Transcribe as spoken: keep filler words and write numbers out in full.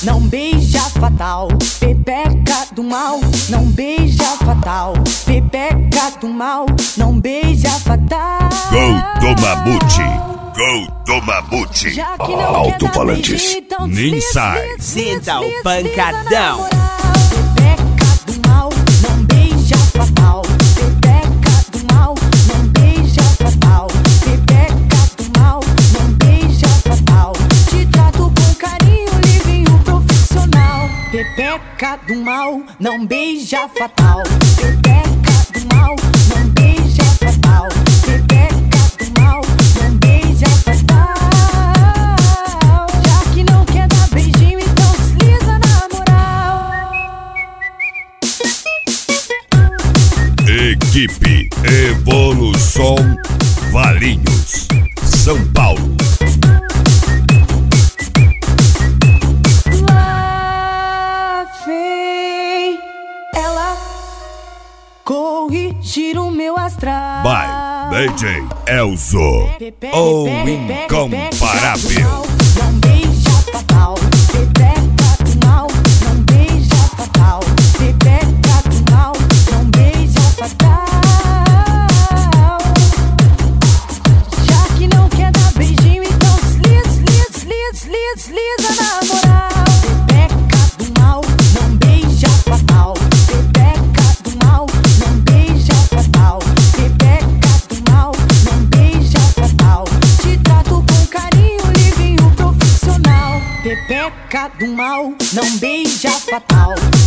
não beija fatal. Pepeca do mal, não beija fatal. Pepeca do mal, não beija fatal. Gol do Mamute, gol do Mamute. Alto-falantes. Então Nem sai. Sinta o pancadão. Pepeca do mal, não beija fatal. Pepeca do mal, não beija fatal. Pepeca do mal, não beija fatal. Te trato com carinho, livinho profissional. Pepeca do mal, não beija fatal. Pepeca do mal, não beija fatal. Pepeca do mal, não beija fatal. Já que não quer dar beijinho, então desliza na moral. Equipe Evolução Valinhos, São Paulo. Lá vem ela corrigir o meu astral. By D J Elzo, o incomparável. Não beija fatal. Pepeca do mal, não beija fatal. Pepeca do mal, não beija fatal. Já que não quer dar beijinho, então desliza, desliza, desliza, desliza na moral. Pepeca do mal, não beija fatal. Pepeca do mal, não beija fatal. Pepeca do mal, não beija fatal. Te trato com carinho, livinho profissional. Pepeca do mal, não beija fatal.